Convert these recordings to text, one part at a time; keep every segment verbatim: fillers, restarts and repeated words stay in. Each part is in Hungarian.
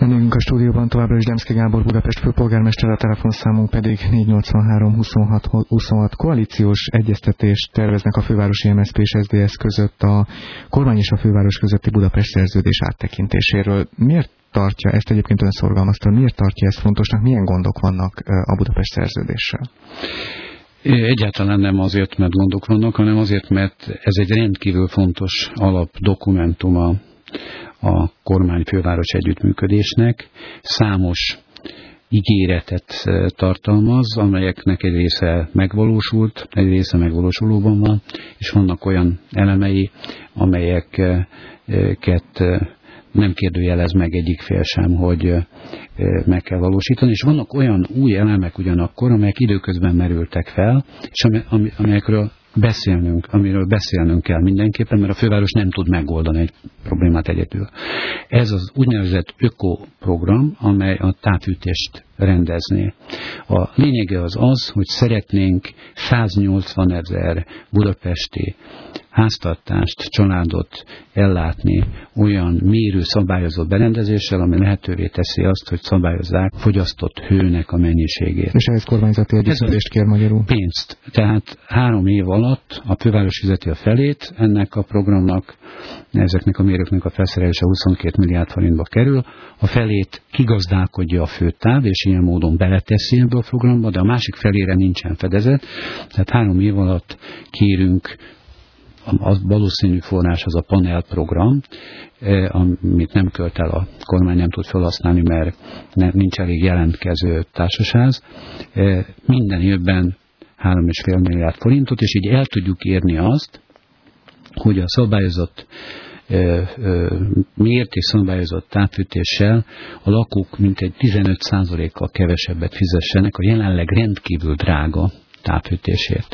Vendégünk a stúdióban továbbra is Demszky Gábor, Budapest főpolgármester, a telefonszámunk pedig négy nyolcvanhárom huszonhat huszonhat. Koalíciós egyeztetést terveznek a fővárosi em es zé pé és es zé dé es között a kormány és a főváros közötti Budapest szerződés áttekintéséről. Miért tartja ezt, egyébként ön szorgalmazta, miért tartja ezt fontosnak, milyen gondok vannak a Budapest szerződéssel? Egyáltalán nem azért, mert gondok vannak, hanem azért, mert ez egy rendkívül fontos alapdokumentum a a kormány-főváros együttműködésnek. Számos ígéretet tartalmaz, amelyeknek egy része megvalósult, egy része megvalósulóban van, és vannak olyan elemei, amelyeket nem kérdőjelez meg egyik fél sem, hogy meg kell valósítani, és vannak olyan új elemek ugyanakkor, amelyek időközben merültek fel, és amelyekről beszélnünk, amiről beszélnünk kell mindenképpen, mert a főváros nem tud megoldani egy problémát egyedül. Ez az úgynevezett ökoprogram, amely a távfűtést rendezné. A lényege az az, hogy szeretnénk száznyolcvanezer budapesti háztartást, családot ellátni olyan mérő szabályozott berendezéssel, ami lehetővé teszi azt, hogy szabályozzák fogyasztott hőnek a mennyiségét. És ehhez kormányzati együttműködést kér magyarul? Pénzt. Tehát három év alatt a főváros fizeti a felét ennek a programnak, ezeknek a mérőknek a felszerelése huszonkét milliárd forintba kerül, a felét kigazdálkodja a főtáv, és ilyen módon beleteszi ebbe a programba, de a másik felére nincsen fedezet, tehát három év alatt kérünk. A valószínű forrás az a panel program, amit nem költ el a kormány, nem tud felhasználni, mert nincs elég jelentkező társaság. Minden évben három és fél milliárd forintot, és így el tudjuk érni azt, hogy a szabályozott mért és szabályozott távfűtéssel a lakók mintegy tizenöt százalékkal kevesebbet fizessenek a jelenleg rendkívül drága távfűtésért.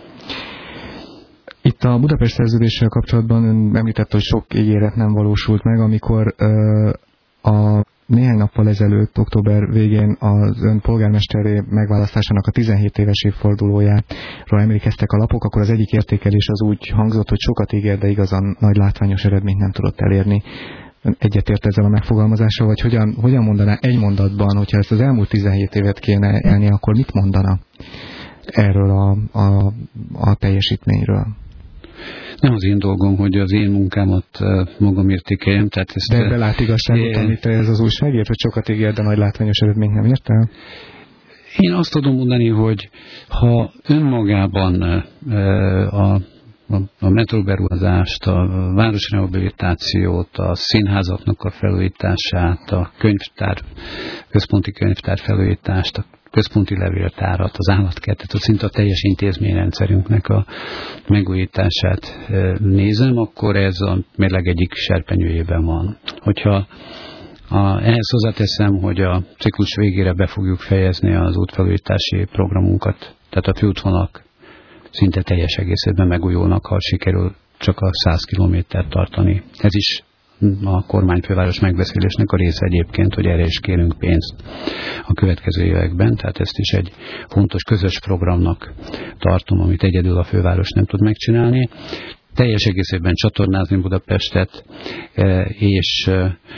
Itt a Budapest szerződéssel kapcsolatban ön említette, hogy sok ígéret nem valósult meg, amikor ö, a néhány nappal ezelőtt, október végén az ön polgármesteré megválasztásának a tizenhét éves évfordulójáról emlékeztek a lapok, akkor az egyik értékelés az úgy hangzott, hogy sokat ígér, de igazán nagy látványos eredményt nem tudott elérni. Ön egyetért ezzel a megfogalmazással, vagy hogyan, hogyan mondaná egy mondatban, hogyha ezt az elmúlt tizenhét évet kéne elni, akkor mit mondana erről a, a, a teljesítményről? Nem az én dolgom, hogy az én munkámat magam értékeljem. Tehát ezt de belát igazságot, é... amit ez az újságért, hogy sokat ígér, de nagy látványos eredményt nem ért el? Én azt tudom mondani, hogy ha önmagában a, a, a metróberuházást, a városrehabilitációt, a színházaknak a felújítását, a könyvtár, központi könyvtár felújítást, a központi levéltárat, az állatkertet, a szinte a teljes intézményrendszerünknek a megújítását nézem, akkor ez a mérleg egyik serpenyőjében van. Hogyha a, ehhez hozzáteszem, hogy a ciklus végére be fogjuk fejezni az útfelújítási programunkat, tehát a főútvonalak szinte teljes egészében megújulnak, ha sikerül csak a száz kilométert tartani. Ez is a kormányfőváros megbeszélésnek a része egyébként, hogy erre is kérünk pénzt a következő években, tehát ezt is egy fontos közös programnak tartom, amit egyedül a főváros nem tud megcsinálni. Teljes egészében csatornázni Budapestet, és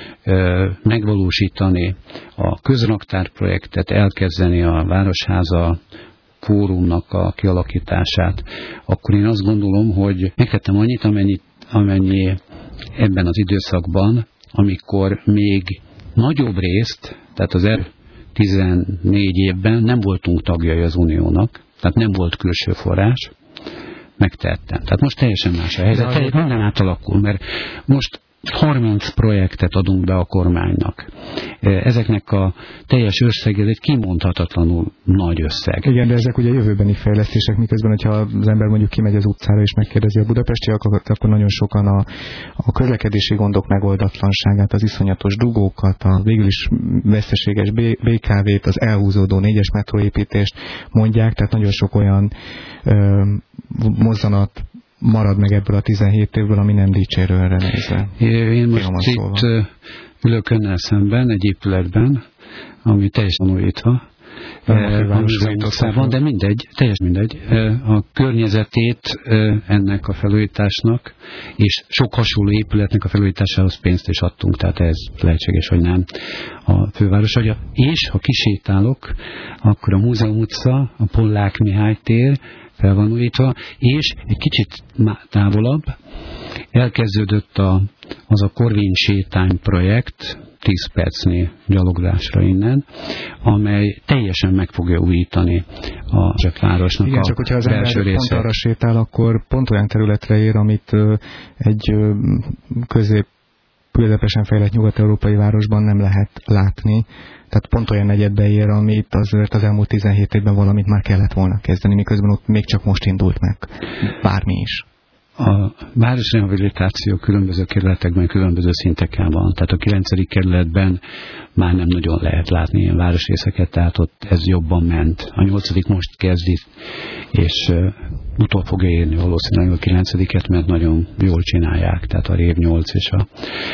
megvalósítani a közraktárprojektet, elkezdeni a Városháza fórumnak a kialakítását, akkor én azt gondolom, hogy megtettem annyit, amennyit, amennyi ebben az időszakban, amikor még nagyobb részt, tehát az tizennégy évben nem voltunk tagjai az Uniónak, tehát nem volt külső forrás, megtettem. Tehát most teljesen más a helyzet, teljesen minden átalakul, mert most harminc projektet adunk be a kormánynak. Ezeknek a teljes összeg, ez egy kimondhatatlanul nagy összeg. Igen, de ezek ugye jövőbeni fejlesztések, miközben, hogyha az ember mondjuk kimegy az utcára és megkérdezi a budapestiakat, akkor nagyon sokan a, a közlekedési gondok megoldatlanságát, az iszonyatos dugókat, a végül is veszteséges bé ká vét, az elhúzódó négyes metróépítést mondják, tehát nagyon sok olyan ö, mozzanat marad meg ebből a tizenhét évből, ami nem dicsérő erre nézve. Én most itt ülök önnel szemben egy épületben, ami teljesen újítva, Múzeum de mindegy, teljesen mindegy. A környezetét ennek a felújításnak, és sok hasonló épületnek a felújításához pénzt is adtunk, tehát ez lehetséges, hogy nem a főváros adja. És ha kisétálok, akkor a Múzeum utca, a Pollák Mihály tér fel van újítva, és egy kicsit távolabb elkezdődött a, az a Korvin sétány projekt, tíz percnyi gyaloglásra innen, amely teljesen meg fogja újítani a városnak igen, a csak hogyha az belső ember pont arra sétál, akkor pont olyan területre ér, amit ö, egy ö, közép közepesen fejlett nyugat-európai városban nem lehet látni. Tehát pont olyan negyedbe ér, amit azért az elmúlt tizenhét évben valamit már kellett volna kezdeni, miközben ott még csak most indult meg. Bármi is. A városrehabilitáció különböző kerületekben különböző szinteken van. Tehát a kilencedik kerületben már nem nagyon lehet látni ilyen városrészeket, tehát ott ez jobban ment. A nyolcadik most kezdi, és uh, utol fogja érni valószínűleg a kilencediket, mert nagyon jól csinálják. Tehát a Rév nyolc és a,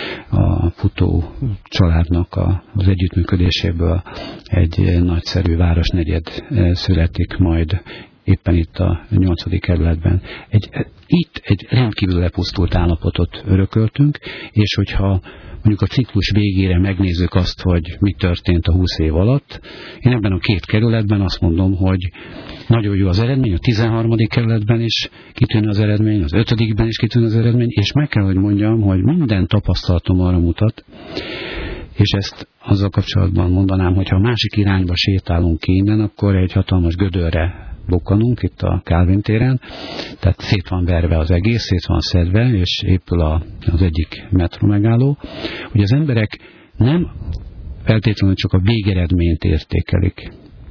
a futó családnak a, az együttműködéséből egy nagyszerű városnegyed születik majd éppen itt a nyolcadik kerületben. Egy, itt egy rendkívül lepusztult állapotot örököltünk, és hogyha mondjuk a ciklus végére megnézzük azt, hogy mi történt a húsz év alatt, én ebben a két kerületben azt mondom, hogy nagyon jó az eredmény, a tizenharmadik kerületben is kitűnő az eredmény, az ötödikben is kitűnő az eredmény, és meg kell, hogy mondjam, hogy minden tapasztalatom arra mutat, és ezt azzal kapcsolatban mondanám, hogy ha a másik irányba sétálunk ki innen, akkor egy hatalmas gödörre bukkanunk itt a Kálvin téren, tehát szét van verve az egész, szét van szedve, és épül a, az egyik metró megálló, hogy az emberek nem feltétlenül csak a végeredményt értékelik,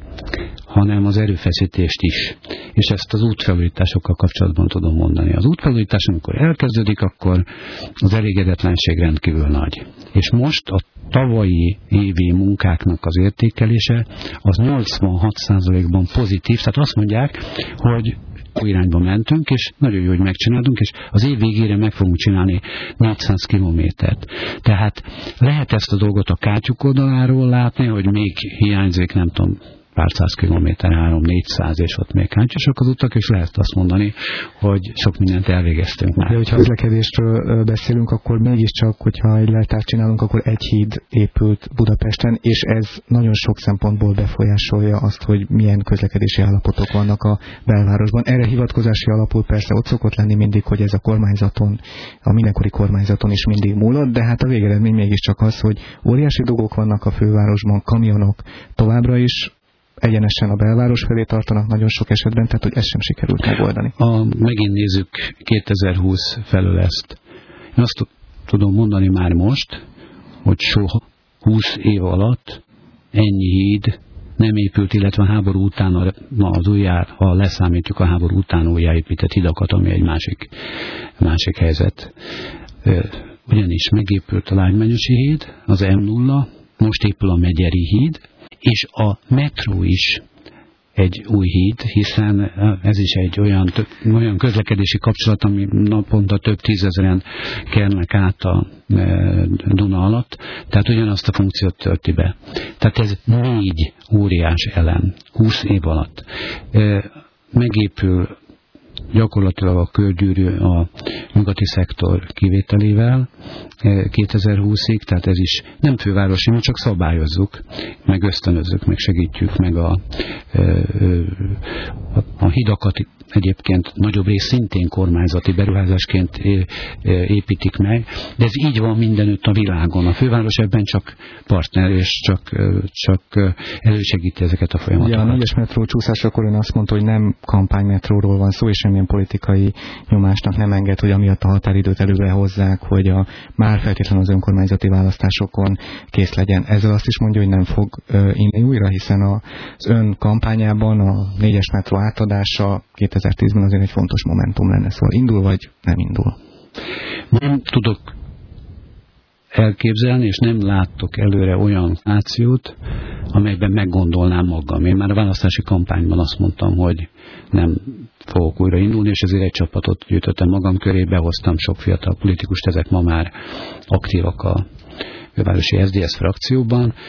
hanem az erőfeszítést is. És ezt az útfelújításokkal kapcsolatban tudom mondani. Az útfelújítás, amikor elkezdődik, akkor az elégedetlenség rendkívül nagy. És most a tavalyi évi munkáknak az értékelése az nyolcvanhat százalékban pozitív, tehát azt mondják, hogy új irányba mentünk, és nagyon jó, hogy megcsináltunk, és az év végére meg fogunk csinálni négyszáz kilométert. Tehát lehet ezt a dolgot a kátyuk oldaláról látni, hogy még hiányzik, nem tudom, pár száz kilométer, három-négyszáz, és ott még hányosak az utak, és lehet azt mondani, hogy sok mindent elvégeztünk már. De hogyha közlekedésről beszélünk, akkor mégiscsak, hogyha egy leltárt csinálunk, akkor egy híd épült Budapesten, és ez nagyon sok szempontból befolyásolja azt, hogy milyen közlekedési állapotok vannak a belvárosban. Erre hivatkozási alapul persze ott szokott lenni mindig, hogy ez a kormányzaton, a mindenkori kormányzaton is mindig múlott, de hát a végeredmény mégiscsak az, hogy óriási dolgok vannak a fővárosban, kamionok továbbra is egyenesen a belváros felé tartanak nagyon sok esetben, tehát hogy ezt sem sikerült megoldani. A, megint nézzük kétezer-húsz felől ezt. Én azt tudom mondani már most, hogy soha húsz év alatt ennyi híd nem épült, illetve a háború után az újjá, ha leszámítjuk a háború után újjáépített hidakat, ami egy másik, másik helyzet. Ugyanis megépült a Lágymányosi híd, az em nulla, most épül a Megyeri híd, és a metró is egy új híd, hiszen ez is egy olyan, olyan közlekedési kapcsolat, ami naponta több tízezeren kelnek át a Duna alatt, tehát ugyanazt a funkciót tölti be. Tehát ez négy óriás elem, húsz év alatt. Megépül gyakorlatilag a körgyűrű a nyugati szektor kivételével kétezer-húszig, tehát ez is nem fővárosi, mi csak szabályozzuk, meg ösztönözzük, meg segítjük, meg a, a, a hidakat egyébként nagyobb rész szintén kormányzati beruházásként építik meg, de ez így van mindenütt a világon. A főváros ebben csak partner, és csak, csak elősegíti ezeket a folyamatokat. Ja, a négyes metró csúszásakor ön azt mondta, hogy nem kampánymetróról van szó, és semmilyen politikai nyomásnak nem enged, hogy amiatt a határidőt előre hozzák, hogy a, már feltétlenül az önkormányzati választásokon kész legyen. Ezzel azt is mondja, hogy nem fog uh, inni újra, hiszen az ön kampányában a négyes metró átadása kétezer-tízben azért egy fontos momentum lenne, szóval indul vagy nem indul? Nem tudok elképzelni, és nem láttok előre olyan ációt, amelyben meggondolnám magam. Én már a választási kampányban azt mondtam, hogy nem fogok újra indulni, és ezért egy csapatot gyűjtöttem magam köré, behoztam sok fiatal politikust, ezek ma már aktívak a fővárosi es zé dé es frakcióban.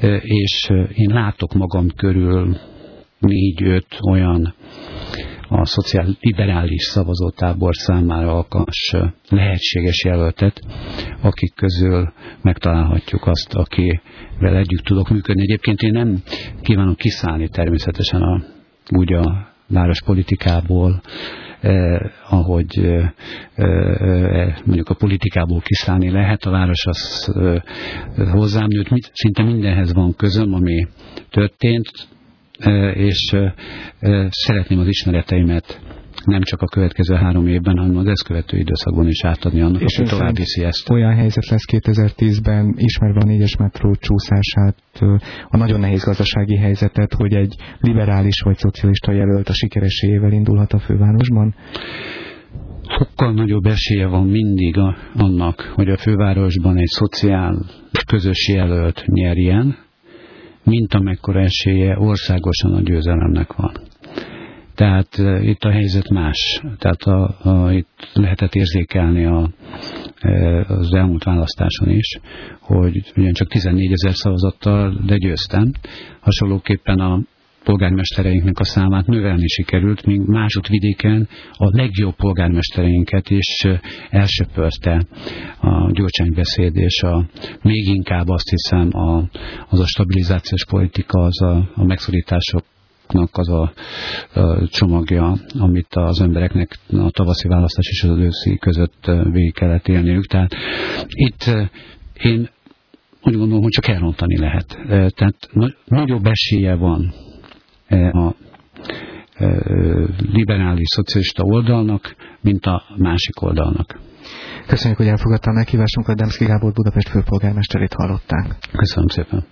és én látok magam körül négy-öt olyan a szociál-liberális szavazótábor számára alkalmas lehetséges jelöltet, akik közül megtalálhatjuk azt, akivel együtt tudok működni. Egyébként én nem kívánok kiszállni természetesen a, úgy a várospolitikából, eh, ahogy eh, eh, mondjuk a politikából kiszállni lehet. A város az eh, hozzám nőtt, mit, szinte mindenhez van közöm, ami történt, és szeretném az ismereteimet nem csak a következő három évben, hanem az ezt követő időszakban is átadni annak, és aki tovább viszi ezt. Olyan helyzet lesz kétezer-tízben, ismerve a négyes metró csúszását, a nagyon nehéz gazdasági helyzetet, hogy egy liberális vagy szocialista jelölt a sikeresével indulhat a fővárosban? Sokkal nagyobb esélye van mindig a, annak, hogy a fővárosban egy szociál közös jelölt nyerjen, mint amekkora esélye országosan a győzelemnek van. Tehát e, itt a helyzet más. Tehát a, a, itt lehetett érzékelni a, e, az elmúlt választáson is, hogy ugyancsak tizennégyezer szavazattal legyőztem. Hasonlóképpen a polgármestereinknek a számát növelni sikerült, míg másodvidéken a legjobb polgármestereinket is elsöpörte a Gyurcsány-beszéd, és a, még inkább azt hiszem a, az a stabilizációs politika, az a, a megszorításoknak az a, a csomagja, amit az embereknek a tavaszi választás és az őszi között végig kellett élniük. Tehát itt én úgy gondolom, hogy csak elrontani lehet. Tehát nagyobb esélye van a liberális szocialista oldalnak, mint a másik oldalnak. Köszönjük, hogy elfogadta a meghívásunkat. Demszky Gábor Budapest főpolgármesterét hallották. Köszönöm szépen.